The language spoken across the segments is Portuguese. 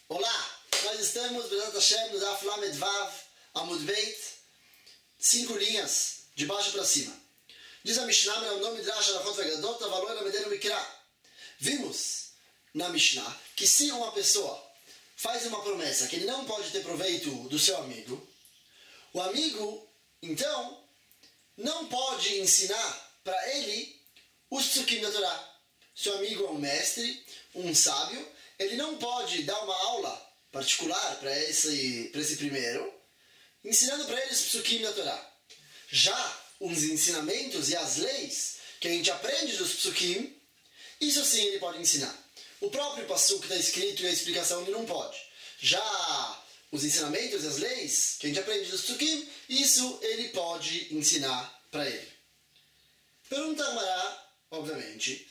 Olá, nós estamos, Bezat Hashem, no Daf Lamed Vav, Amud Beit, 5 linhas, de baixo para cima. Diz a Mishnah, meu nome Midrash Arachot Vegadot, Avaloi Lamedenu Mikra. Vimos na Mishnah que se uma pessoa faz uma promessa que ele não pode ter proveito do seu amigo, o amigo, então, não pode ensinar para ele os psukim da Torá. Seu amigo é um mestre, um sábio, ele não pode dar uma aula particular para esse primeiro, ensinando para ele os psukim da Torá. Já os ensinamentos e as leis que a gente aprende dos psukim, isso sim ele pode ensinar. O próprio passuk que está escrito e a explicação ele não pode. Já os ensinamentos e as leis que a gente aprende dos psukim, isso ele pode ensinar para ele. Pergunta a Gemara, obviamente,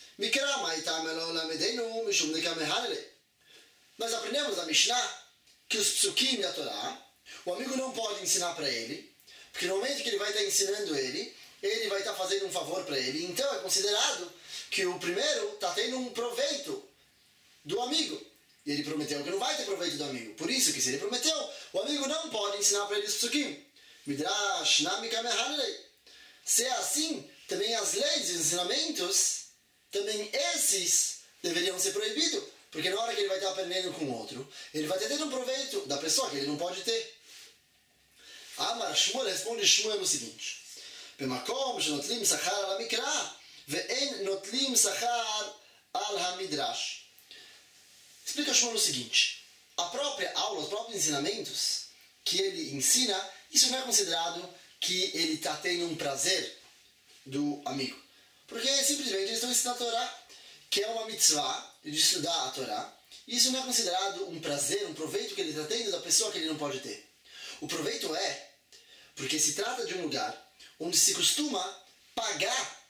nós aprendemos na Mishnah que os psukim da Torá, o amigo não pode ensinar para ele, porque no momento que ele vai estar ensinando ele vai estar fazendo um favor para ele. Então é considerado que o primeiro está tendo um proveito do amigo. E ele prometeu que não vai ter proveito do amigo. Por isso que se ele prometeu, o amigo não pode ensinar para ele os psukim. Midrash, Namika Mehanelei. Se é assim, também as leis e os ensinamentos, também esses deveriam ser proibidos. Porque na hora que ele vai estar aprendendo com o outro, ele vai ter tendo um proveito da pessoa que ele não pode ter. Amar Shmuel responde Shmuel o seguinte: Bemakom shenotlim sachar al hamikra ve'en notlim sachar al hamidrash. Explica Shmuel o seguinte: a própria aula, os próprios ensinamentos que ele ensina, isso não é considerado que ele está tendo um prazer do amigo. Porque simplesmente eles estão ensinando a Torá, que é uma mitzvah de estudar a Torá. Isso não é considerado um prazer, um proveito que ele está tendo da pessoa que ele não pode ter. O proveito é porque se trata de um lugar onde se costuma pagar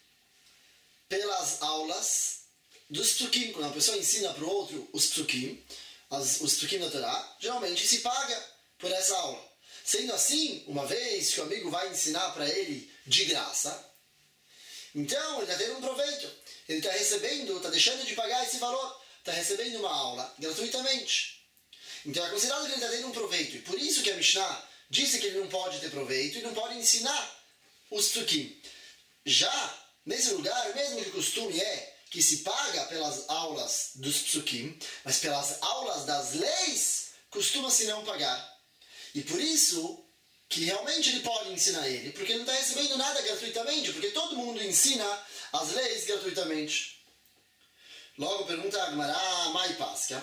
pelas aulas dos psukim. Quando a pessoa ensina para o outro os psukim da Torá, geralmente se paga por essa aula. Sendo assim, uma vez que o amigo vai ensinar para ele de graça, então ele está tendo um proveito. Ele está recebendo, está deixando de pagar esse valor, está recebendo uma aula gratuitamente. Então é considerado que ele está tendo um proveito. E por isso que a Mishnah disse que ele não pode ter proveito e não pode ensinar os psukim. Já nesse lugar, mesmo que o costume é que se paga pelas aulas dos psukim, mas pelas aulas das leis, costuma-se não pagar. E por isso que realmente ele pode ensinar ele, porque ele não está recebendo nada gratuitamente, porque todo mundo ensina as leis gratuitamente. Logo pergunta a Gemara, Mai Pasca,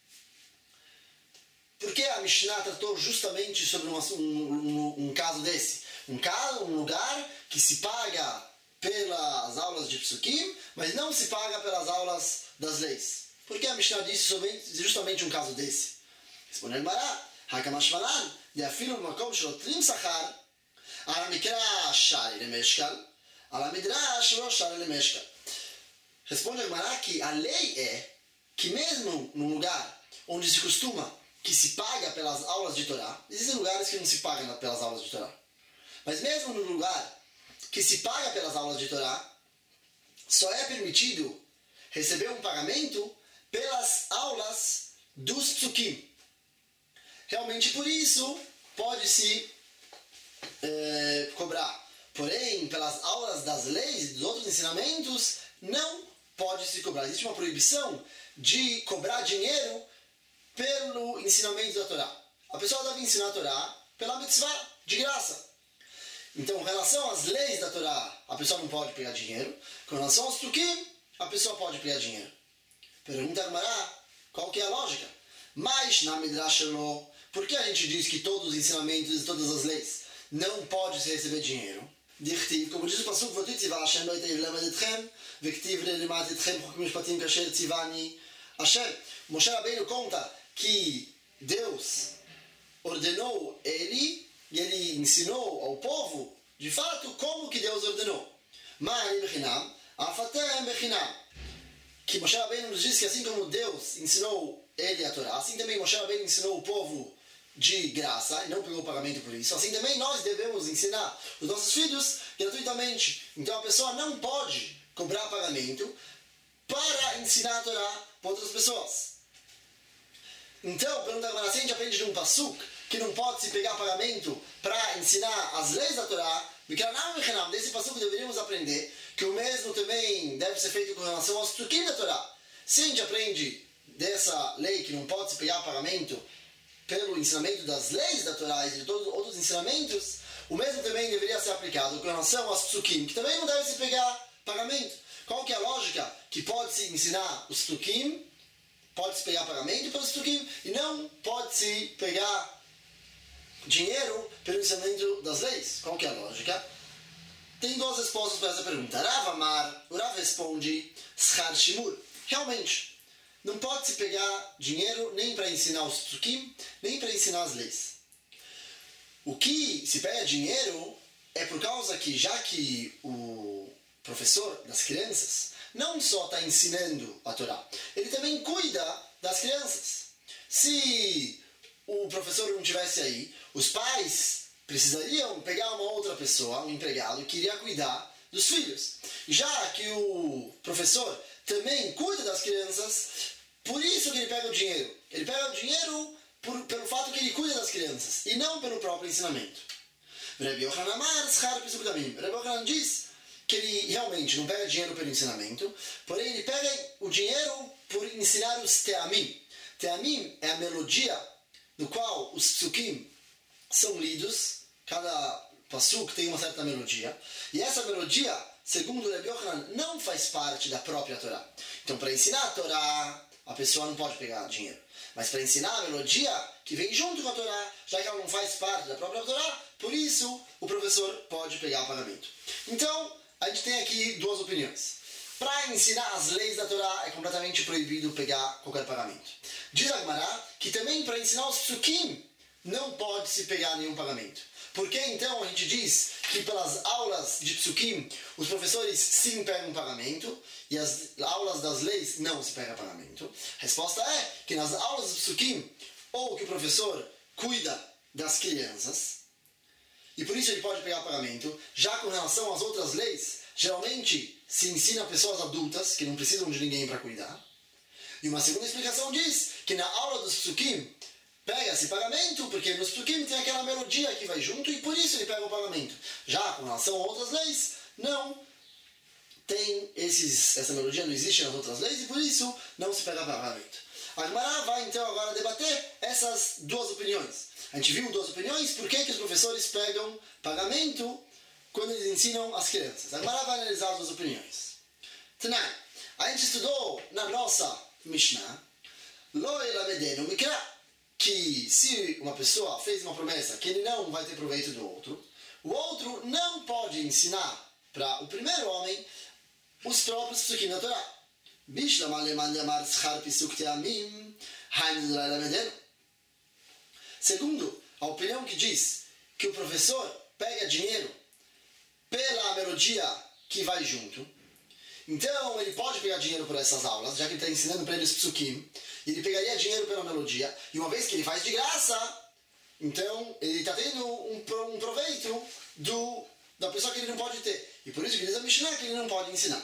por que a Mishnah tratou justamente sobre um caso desse? Um lugar que se paga pelas aulas de psukim, mas não se paga pelas aulas das leis. Por que a Mishnah disse justamente um caso desse? Responde a Gemara, Hakamashvalan, de afilo b'makom shenotlim sachar, al hamikra shari lemeshkal, al hamidrash lo shari lemeshkal. Responde a Gemara que a lei é que mesmo num lugar onde se costuma que se paga pelas aulas de Torá, existem lugares que não se pagam pelas aulas de Torá, mas mesmo no lugar que se paga pelas aulas de Torá, só é permitido receber um pagamento pelas aulas dos psukim. Realmente por isso pode-se cobrar. Porém, pelas aulas das leis e dos outros ensinamentos, não pode-se cobrar. Existe uma proibição de cobrar dinheiro pelo ensinamento da Torá. A pessoa deve ensinar a Torá pela mitzvah, de graça. Então, em relação às leis da Torá, a pessoa não pode pegar dinheiro. Com relação aos psukim, a pessoa pode pegar dinheiro. Pergunta a Gemara, qual que é a lógica? Mas, na Midrash Lo, por que a gente diz que todos os ensinamentos e todas as leis não pode se receber dinheiro? Dichtiv, como diz o pasuk, Votitziva Hashem lo itev lemed vektiv lemat etchem chokim mishpatim kasher tzivani Hashem. Moshe Rabbeinu conta que Deus ordenou ele e ele ensinou ao povo, de fato, como que Deus ordenou. Ma'ani bechinam, afatem bechinam. Que Moshe Rabbeinu nos diz que assim como Deus ensinou ele a Torá, assim também Moshe Rabbeinu ensinou o povo de graça, e não pegou pagamento por isso. Assim também nós devemos ensinar os nossos filhos gratuitamente. Então a pessoa não pode cobrar pagamento para ensinar a Torá para outras pessoas. Então, pergunta agora, se a gente aprende de um passuk que não pode se pegar pagamento para ensinar as leis da Torá, desse passuk deveríamos aprender que o mesmo também deve ser feito com relação aos psukim da Torá. Se a gente aprende dessa lei que não pode se pegar pagamento pelo ensinamento das leis da Torá e de todos os outros ensinamentos, o mesmo também deveria ser aplicado com relação aos psukim, que também não deve se pegar pagamento. Qual que é a lógica? Que pode se ensinar os psukim, pode se pegar pagamento pelos psukim, e não pode se pegar dinheiro pelo ensinamento das leis. Qual que é a lógica? Tem duas respostas para essa pergunta. Rav Amar, o Rav responde, Schar Shimur. Realmente, não pode se pegar dinheiro nem para ensinar os psukim, nem para ensinar as leis. O que se pega dinheiro é por causa que, já que o professor das crianças não só está ensinando a Torá, ele também cuida das crianças. Se o professor não estivesse aí, os pais precisariam pegar uma outra pessoa, um empregado, que iria cuidar dos filhos. Já que o professor também cuida das crianças, por isso que ele pega o dinheiro. Ele pega o dinheiro pelo fato que ele cuida das crianças, e não pelo próprio ensinamento. Rabbi Yochanan diz que ele realmente não pega dinheiro pelo ensinamento, porém ele pega o dinheiro por ensinar os teamim. Teamim é a melodia no qual os psukim são lidos, cada passuk tem uma certa melodia, e essa melodia, segundo o Rabbi Yochanan, não faz parte da própria Torá. Então, para ensinar a Torá, a pessoa não pode pegar dinheiro. Mas para ensinar a melodia que vem junto com a Torá, já que ela não faz parte da própria Torá, por isso o professor pode pegar o pagamento. Então, a gente tem aqui duas opiniões. Para ensinar as leis da Torá é completamente proibido pegar qualquer pagamento. Diz a Gemara que também para ensinar os psukim não pode se pegar nenhum pagamento. Por que então a gente diz que pelas aulas de psukim os professores sim pegam pagamento e as aulas das leis não se pega pagamento? A resposta é que nas aulas de psukim, ou que o professor cuida das crianças, e por isso ele pode pegar pagamento, já com relação às outras leis, geralmente se ensina a pessoas adultas que não precisam de ninguém para cuidar. E uma segunda explicação diz que na aula dos psukim pega-se pagamento, porque nos psukim tem aquela melodia que vai junto e por isso ele pega o pagamento. Já com relação a outras leis, não tem essa melodia, não existe nas outras leis e por isso não se pega pagamento. A Gemara vai então agora debater essas duas opiniões. A gente viu duas opiniões, por que os professores pegam pagamento quando eles ensinam as crianças. A Gemara vai analisar as duas opiniões. Tanai, a gente estudou na nossa Mishnah, Lo elamedenu mikra, que se uma pessoa fez uma promessa que ele não vai ter proveito do outro, o outro não pode ensinar para o primeiro homem os próprios psukim da Torá. Segundo a opinião que diz que o professor pega dinheiro pela melodia que vai junto, então ele pode pegar dinheiro por essas aulas, já que ele está ensinando para eles psukim, e ele pegaria dinheiro pela melodia, e uma vez que ele faz de graça, então ele está tendo um proveito da pessoa que ele não pode ter. E por isso que diz a Mishnah que ele não pode ensinar.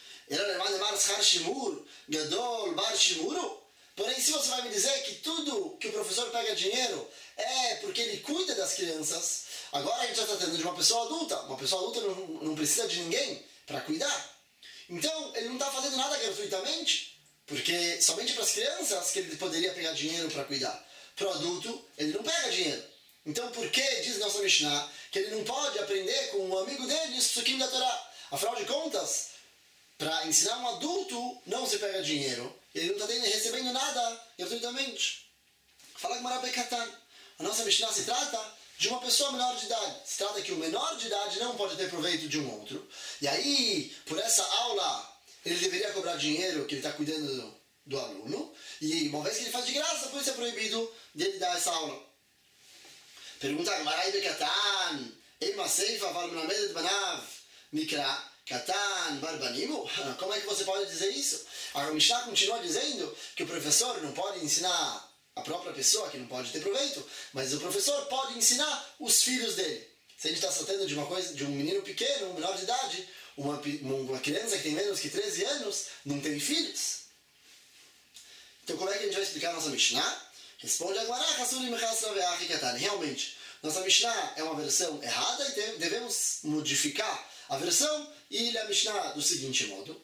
Porém, se você vai me dizer que tudo que o professor pega dinheiro é porque ele cuida das crianças, agora a gente está tratando de uma pessoa adulta. Uma pessoa adulta não precisa de ninguém para cuidar. Então, ele não está fazendo nada gratuitamente, porque somente para as crianças que ele poderia pegar dinheiro para cuidar. Para o adulto, ele não pega dinheiro. Então, por que diz nossa Mishnah que ele não pode aprender com um amigo dele os psukim da Torá? Afinal de contas, para ensinar um adulto não se pega dinheiro. Ele não está recebendo nada gratuitamente. Fala Gemara Bekatan. A nossa Mishnah se trata de uma pessoa menor de idade. Se trata que o menor de idade não pode ter proveito de um outro. E aí, por essa aula, ele deveria cobrar dinheiro que ele está cuidando do aluno. E uma vez que ele faz de graça, por isso é proibido dele dar essa aula. Pergunta Gemara Bekatan. Ema Seifa Val Melamed Banav Mikra Katan Barbanimu? Como é que você pode dizer isso? A Mishnah continua dizendo que o professor não pode ensinar a própria pessoa, que não pode ter proveito, mas o professor pode ensinar os filhos dele. Se a gente está tratando de um menino pequeno, um menor de idade, uma criança que tem menos que 13 anos, não tem filhos. Então como é que a gente vai explicar a nossa Mishnah? Responde Agmará, realmente, nossa Mishnah é uma versão errada e devemos modificar a versão e ler a Mishnah do seguinte modo: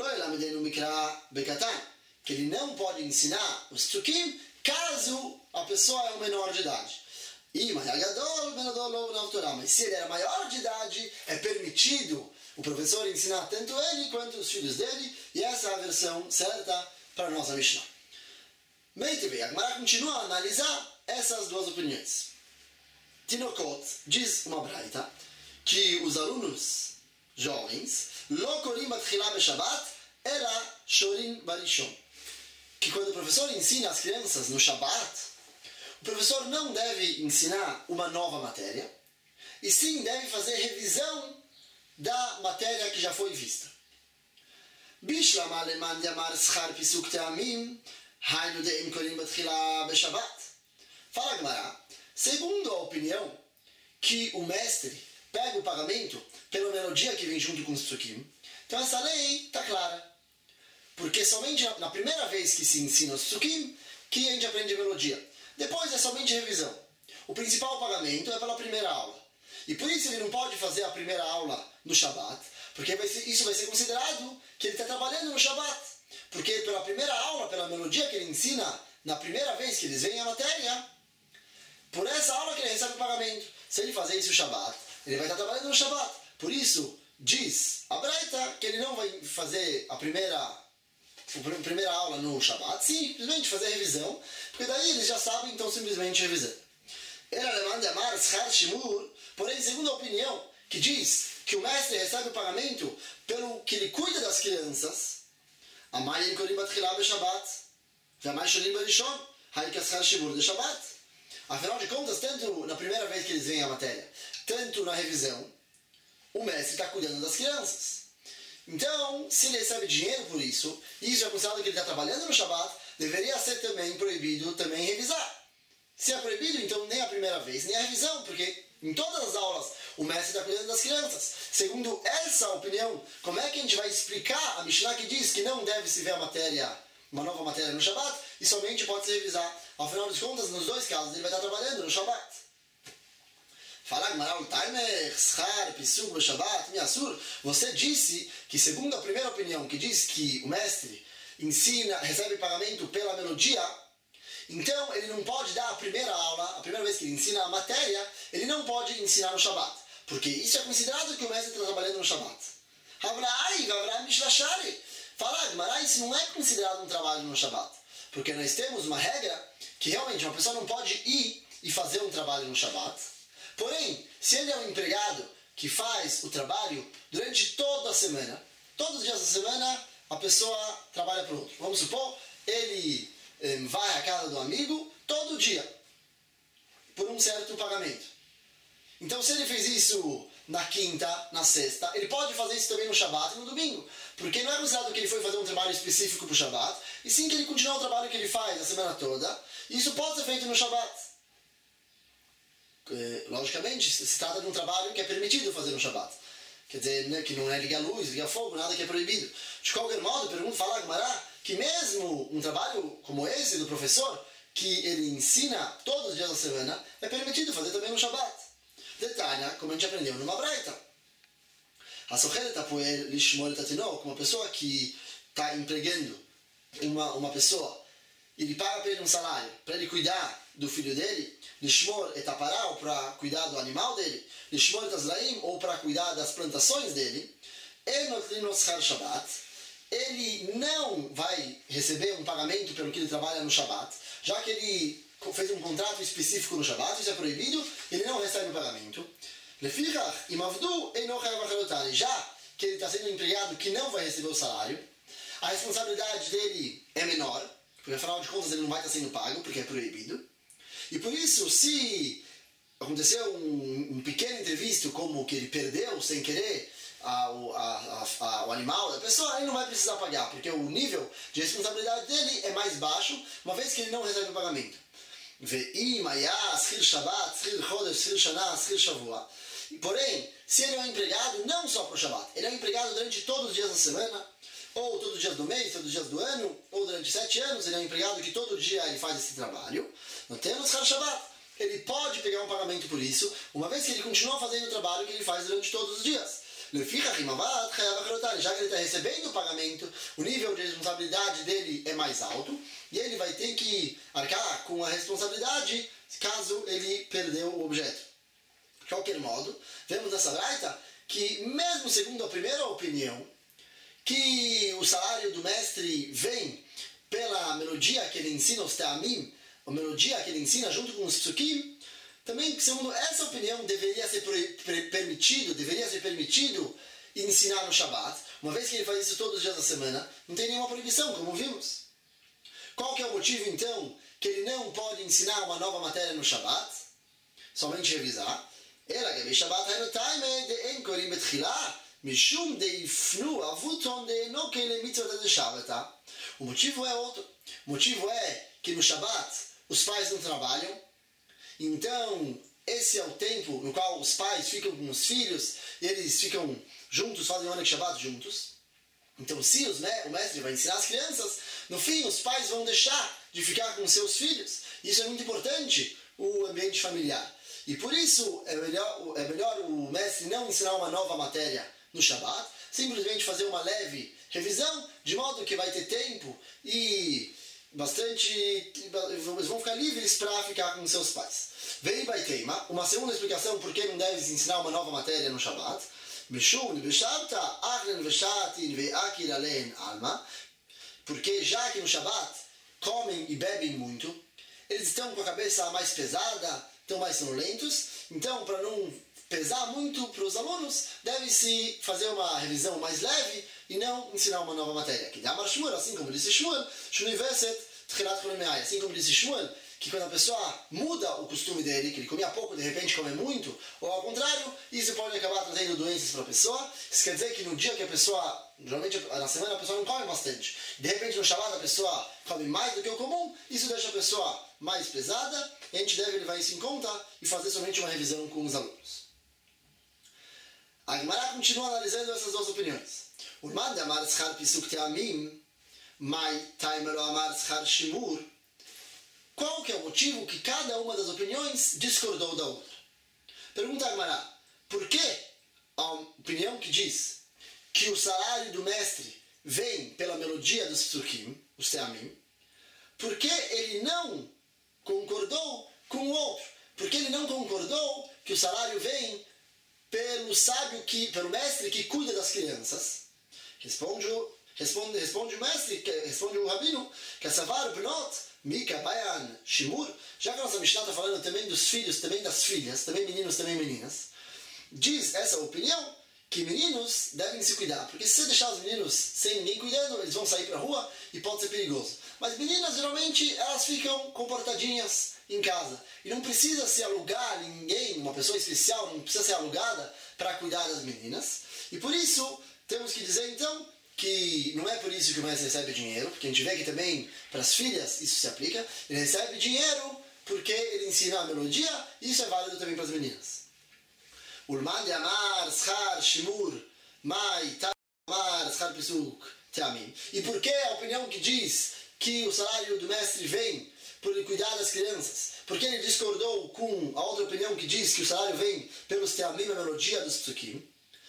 que ele não pode ensinar os psukim caso a pessoa é um menor de idade. Mas se ele era maior de idade, é permitido o professor ensinar tanto ele quanto os filhos dele, e essa é a versão certa para a nossa Mishnah. Muito bem, a Gemara continua a analisar essas duas opiniões. Tinokot diz uma braita que os alunos jovens lo korim batchila beshabat ela shorin barishon, que quando o professor ensina as crianças no Shabat, o professor não deve ensinar uma nova matéria, e sim deve fazer revisão da matéria que já foi vista. Bishlam aleman yamar schar pisuk te'amim hainu de'im korim batchila beshabat. Fala Gemara, segundo a opinião que o mestre pega o pagamento pela melodia que vem junto com os psukim, então essa lei está clara. Porque somente na primeira vez que se ensina os psukim que a gente aprende a melodia. Depois é somente revisão. O principal pagamento é pela primeira aula. E por isso ele não pode fazer a primeira aula no Shabat, porque isso vai ser considerado que ele está trabalhando no Shabat. Porque pela primeira aula, pela melodia que ele ensina, na primeira vez que eles veem a matéria, por essa aula que ele recebe o pagamento. Se ele fazer isso no Shabat, ele vai estar trabalhando no Shabat. Por isso, diz a Braita que ele não vai fazer a primeira aula no Shabat, simplesmente fazer a revisão, porque daí eles já sabem, então simplesmente revisar. Porém, segundo a opinião, que diz que o mestre recebe o pagamento pelo que ele cuida das crianças, afinal de contas, tanto na primeira vez que eles veem a matéria, tanto na revisão, o mestre está cuidando das crianças. Então, se ele recebe dinheiro por isso, e isso é considerado que ele está trabalhando no Shabat, deveria ser também proibido também revisar. Se é proibido, então nem a primeira vez, nem a revisão, porque em todas as aulas o mestre está cuidando das crianças. Segundo essa opinião, como é que a gente vai explicar a Mishnah que diz que não deve se ver a matéria, uma nova matéria no Shabat, e somente pode se revisar? Afinal de contas, nos dois casos, ele vai estar trabalhando no Shabat. Fala Gmaral Taimer, Schar, Pisuk, Beshabat, Miasur. Você disse que, segundo a primeira opinião, que diz que o mestre recebe pagamento pela melodia, então ele não pode dar a primeira aula, a primeira vez que ele ensina a matéria, ele não pode ensinar no Shabat. Porque isso é considerado que o mestre está trabalhando no Shabat. Fala Gmaral, isso não é considerado um trabalho no Shabat. Porque nós temos uma regra que realmente uma pessoa não pode ir e fazer um trabalho no Shabat. Porém, se ele é um empregado que faz o trabalho durante toda a semana, todos os dias da semana, a pessoa trabalha para o outro. Vamos supor, ele vai à casa do amigo todo dia, por um certo pagamento. Então, se ele fez isso na quinta, na sexta, ele pode fazer isso também no Shabat e no domingo. Porque não é considerado que ele foi fazer um trabalho específico para o Shabat, e sim que ele continua o trabalho que ele faz a semana toda, e isso pode ser feito no Shabat. Logicamente, se trata de um trabalho que é permitido fazer no Shabat. Quer dizer, né, que não é ligar luz, ligar fogo, nada que é proibido. De qualquer modo, fala a Gemara que mesmo um trabalho como esse do professor, que ele ensina todos os dias da semana, é permitido fazer também no Shabat. Detalhe, como a gente aprendeu numa braita. Uma pessoa que está empregando uma pessoa, ele paga para ele um salário, para ele cuidar do filho dele, lishmor etapará, ou para cuidar do animal dele, lishmor etazraim, ou para cuidar das plantações dele, ele não vai receber um pagamento pelo que ele trabalha no Shabat, já que ele fez um contrato específico no Shabat, isso é proibido, ele não recebe o pagamento. Já que ele está sendo um empregado que não vai receber o salário, a responsabilidade dele é menor, porque afinal de contas ele não vai estar sendo pago, porque é proibido. E por isso, se aconteceu um pequeno imprevisto, como que ele perdeu sem querer o animal da pessoa, ele não vai precisar pagar, porque o nível de responsabilidade dele é mais baixo, uma vez que ele não recebe o pagamento. Porém, se ele é um empregado não só para o Shabat, ele é um empregado durante todos os dias da semana, ou todos os dias do mês, todos os dias do ano, ou durante 7 anos, ele é um empregado que todo dia ele faz esse trabalho, não temos Har Shabbat. Ele pode pegar um pagamento por isso, uma vez que ele continua fazendo o trabalho que ele faz durante todos os dias. Já que ele está recebendo o pagamento, o nível de responsabilidade dele é mais alto, e ele vai ter que arcar com a responsabilidade caso ele perdeu o objeto. De qualquer modo, vemos nessa braita que, mesmo segundo a primeira opinião, que o salário do mestre vem pela melodia que ele ensina os teamim, a melodia que ele ensina junto com os psukim, também, segundo essa opinião, deveria ser permitido ensinar no Shabbat, uma vez que ele faz isso todos os dias da semana, não tem nenhuma proibição, como vimos. Qual que é o motivo, então, que ele não pode ensinar uma nova matéria no Shabbat? Somente revisar. O motivo é outro. O motivo é que no Shabbat os pais não trabalham. Então, esse é o tempo no qual os pais ficam com os filhos e eles ficam juntos, fazem o Oneg Shabbat juntos. Então, se o mestre vai ensinar as crianças, no fim, os pais vão deixar de ficar com seus filhos. Isso é muito importante, o ambiente familiar. E por isso, é melhor o mestre não ensinar uma nova matéria no Shabbat, simplesmente fazer uma leve revisão, de modo que vai ter tempo e eles vão ficar livres para ficar com seus pais. Vei vai teima, uma segunda explicação por que não deve ensinar uma nova matéria no Shabbat. Porque já que no Shabbat comem e bebem muito, eles estão com a cabeça mais pesada, estão mais sonolentos, então para não pesar muito para os alunos, deve-se fazer uma revisão mais leve e não ensinar uma nova matéria. Que Amar Shmuel, assim como disse Shmuel, assim como disse Shmuel, que quando a pessoa muda o costume dele, que ele comia pouco, de repente come muito, ou ao contrário, isso pode acabar trazendo doenças para a pessoa. Isso quer dizer que no dia que a pessoa, geralmente na semana a pessoa não come bastante, de repente no Shabbat a pessoa come mais do que o comum, isso deixa a pessoa mais pesada, e a gente deve levar isso em conta e fazer somente uma revisão com os alunos. A Gemara continua analisando essas duas opiniões. Urman de amar schar pisuk teamim, mai taimelo amar schar shimur. Qual que é o motivo que cada uma das opiniões discordou da outra? Pergunta a Gemara, por que a opinião que diz que o salário do mestre vem pela melodia dos psukim, os teamim, por que ele não concordou com o outro? Por que ele não concordou que o salário vem pelo sábio, pelo mestre que cuida das crianças? Responde o mestre, responde o rabino, que Savar Bnot, Mika, Bayan, Shimur, já que a nossa Mishnah está falando também dos filhos, também das filhas, também meninos, também meninas, diz essa opinião que meninos devem se cuidar, porque se você deixar os meninos sem ninguém cuidando, eles vão sair para a rua e pode ser perigoso. Mas meninas, geralmente, elas ficam comportadinhas em casa. E não precisa se alugar ninguém, uma pessoa especial, não precisa ser alugada para cuidar das meninas. E por isso, temos que dizer então que não é por isso que o mestre recebe dinheiro, porque a gente vê que também para as filhas isso se aplica. Ele recebe dinheiro porque ele ensina a melodia, e isso é válido também para as meninas. Ulman de amar, schar, shimur, mai, tamar, schar, pisuk, teamim. E por que a opinião que diz que o salário do mestre vem por ele cuidar das crianças? Porque ele discordou com a outra opinião que diz que o salário vem pelos teamim, a melodia dos psukim.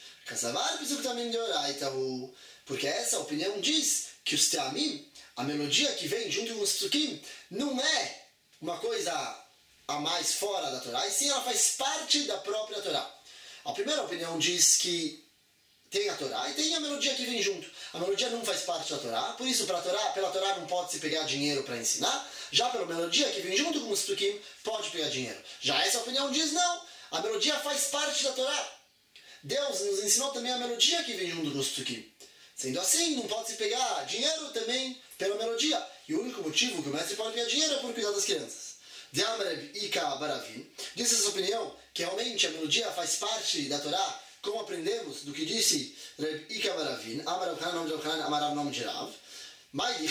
Porque essa opinião diz que os teamim, a melodia que vem junto com os psukim, não é uma coisa a mais fora da Torá, e sim ela faz parte da própria Torá. A primeira opinião diz que tem a Torá e tem a melodia que vem junto. A melodia não faz parte da Torá, por isso pela Torá não pode se pegar dinheiro para ensinar, já pela melodia que vem junto com os psukim, pode pegar dinheiro. Já essa opinião diz não, a melodia faz parte da Torá. Deus nos ensinou também a melodia que vem junto com os psukim. Sendo assim, não pode se pegar dinheiro também pela melodia. E o único motivo que o mestre pode pegar dinheiro é por cuidar das crianças. De Amreb Ika Baravin, diz essa opinião que realmente a melodia faz parte da Torá, como aprendemos do que disse Reb Ika Baravin, Amar Abchanan, nome de Abchanan, Amar Ab, nome de Rav.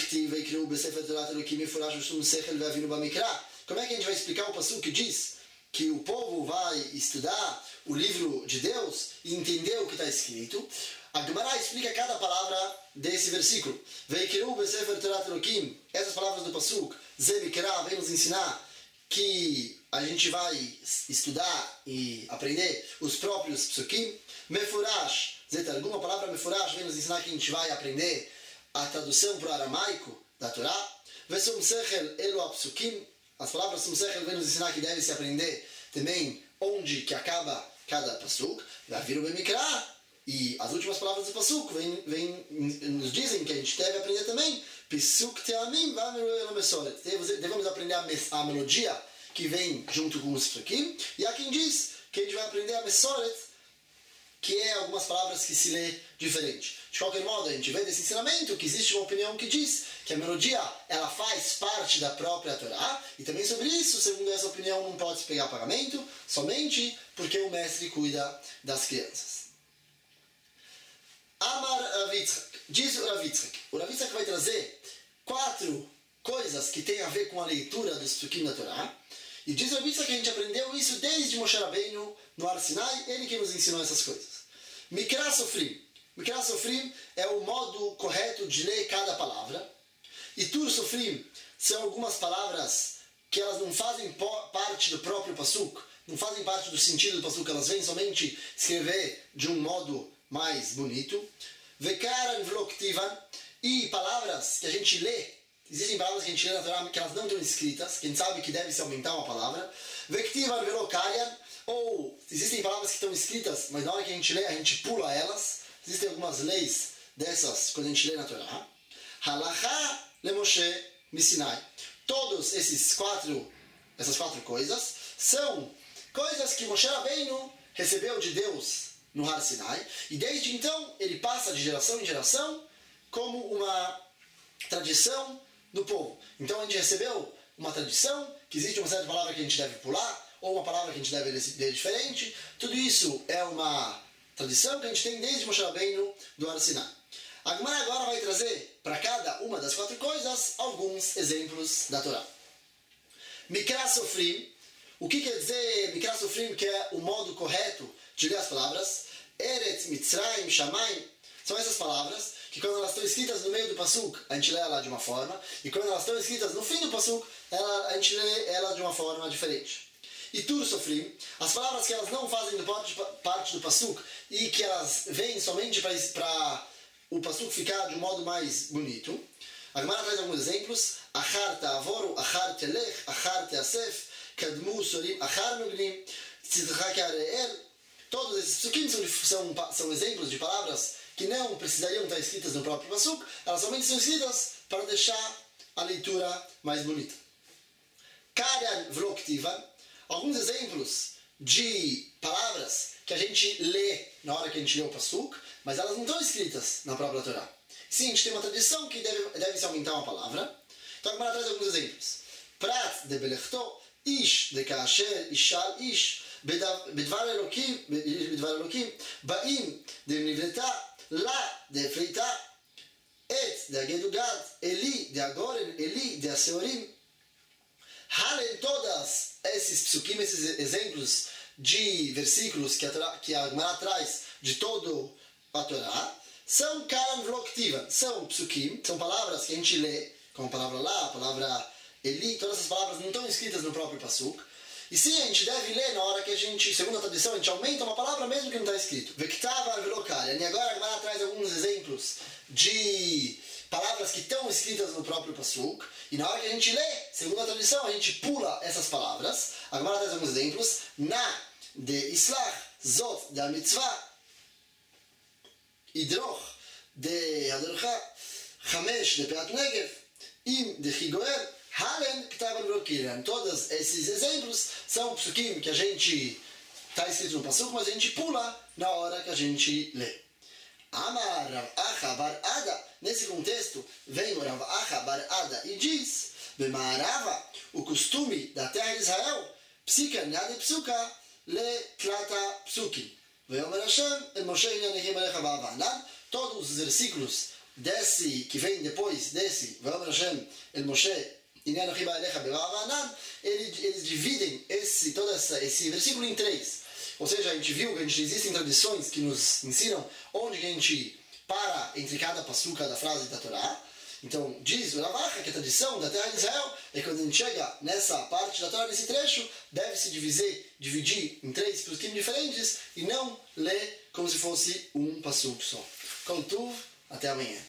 Como é que a gente vai explicar o passuco que diz que o povo vai estudar o livro de Deus e entender o que está escrito, a Gemara explica cada palavra desse versículo. Veikiru besefer Torat Elokim, essas palavras do Pasuk, Zemikra, vem nos ensinar que a gente vai estudar e aprender os próprios Psukim. Mefurash, Zetargum, a palavra Mefurash vem nos ensinar que a gente vai aprender a tradução para o aramaico da Torá. Vesum Sechel Elo Apsukim, as palavras Sum Sechel vem nos ensinar que deve se aprender também onde que acaba cada Pasuk. Vaviru Bemikra, e as últimas palavras do Pasuk nos dizem que a gente deve aprender também Pisuk Teamim Vamiru Elo Mesoret. Devemos aprender a melodia que vem junto com os Psukim. E há quem diz que a gente vai aprender a Mesoret, que é algumas palavras que se lê diferente. De qualquer modo, a gente vê desse ensinamento que existe uma opinião que diz que a melodia ela faz parte da própria Torá, e também sobre isso, segundo essa opinião, não pode se pegar pagamento, somente porque o mestre cuida das crianças. Amar Rav Yitzchak, diz o Rav Yitzchak. O Rav Yitzchak vai trazer 4 coisas que têm a ver com a leitura dos Psukim da Torá, e diz o Rav Yitzchak que a gente aprendeu isso desde Moshe Rabbeinu no Har Sinai, ele que nos ensinou essas coisas. Mikra Sofrim. Mikra Sofrim é o modo correto de ler cada palavra. E Tur Sofrim são algumas palavras que elas não fazem parte do próprio Pasuk, não fazem parte do sentido do Pasuk, elas vêm somente escrever de um modo mais bonito. Vekaran Vloktivan, e palavras que a gente lê, existem palavras que a gente lê na Torá que elas não estão escritas, que a gente sabe que deve se aumentar uma palavra. Vektivan Velokarian, ou existem palavras que estão escritas, mas na hora que a gente lê, a gente pula elas. Existem algumas leis dessas quando a gente lê na Torá. Halacha leMoshe miSinai. Todos essas quatro coisas são coisas que Moshe Rabbeinu recebeu de Deus no Har Sinai, e desde então ele passa de geração em geração como uma tradição do povo. Então a gente recebeu uma tradição, que existe uma certa palavra que a gente deve pular, ou uma palavra que a gente deve ler diferente. Tudo isso é uma tradição que a gente tem desde Moshe Rabbeinu do Har Sinai. A Gemara agora vai trazer para cada uma das 4 coisas alguns exemplos da Torá. Mikra Sofrim. O que quer dizer Mikra Sofrim, que é o modo correto de ler as palavras? Eretz, Mitzrayim, Shamayim. São essas palavras que quando elas estão escritas no meio do Pasuk, a gente lê ela de uma forma, e quando elas estão escritas no fim do Pasuk, a gente lê ela de uma forma diferente. E Tur Sofrim, as palavras que elas não fazem parte do Pasuk e que elas vêm somente para o Pasuk ficar de um modo mais bonito. A Gemara traz alguns exemplos. Achar ta'avoru, achar telech, achar te'asef, kadmu sorim, achar nugnim, tzidchak areel. Todos esses psukim são exemplos de palavras que não precisariam estar escritas no próprio Pasuk, elas somente são escritas para deixar a leitura mais bonita. Karyan Vloktivan, alguns exemplos de palavras que a gente lê na hora que a gente lê o Pasuk, mas elas não estão escritas na própria Torá. Sim, a gente tem uma tradição que deve se aumentar uma palavra. Então a Gemara traz alguns exemplos. Prat de Belechto, Ish de Kaasher, Ishal Ish, Bedvar Elokim, Baim de Nivleta, La de Freita, Et de Agedugad, Eli de Agoren, Eli de Aseorim. Halen todas esses psukim, esses exemplos de versículos que a Gemara traz de todo a Torá, são karan vloktivan, são psukim, são palavras que a gente lê, como a palavra lá, a palavra Eli, todas essas palavras não estão escritas no próprio Pasuk. E sim, a gente deve ler na hora que a gente, segundo a tradição, a gente aumenta uma palavra mesmo que não está escrito. Vektava velokarian. E agora a Gemara traz alguns exemplos de palavras que estão escritas no próprio Pasuk. E na hora que a gente lê, segundo a tradição, a gente pula essas palavras. A Gemara traz alguns exemplos. Na de Islach, Zot de Mitzvah, Idroch de Hadorcha, Hamesh de Peat Negev, Im de Higoel, Halen Ktavan Velokarian. Todos esses exemplos são psukim que a gente está escrito no Pasuk, mas a gente pula na hora que a gente lê. Amar Rav Acha bar Ada. Nesse contexto, vem o Rav Acha bar Ada e diz: Bemarava, o costume da terra de Israel, psika nade psuka le tlata psukim. Veomer Hashem el Moshe inyanehim alecha ba'avanan. Todos os versículos que vem depois desse, Veomer Hashem el Moshe eles dividem esse versículo em 3. Ou seja, a gente viu que existem tradições que nos ensinam onde que a gente para entre cada passuca, cada frase da Torá. Então, diz o Ravacha que a tradição da terra de Israel é que quando a gente chega nessa parte da Torá, nesse trecho, deve-se dividir em 3 psukim diferentes e não ler como se fosse um passuco só. Kol Tuv, até amanhã.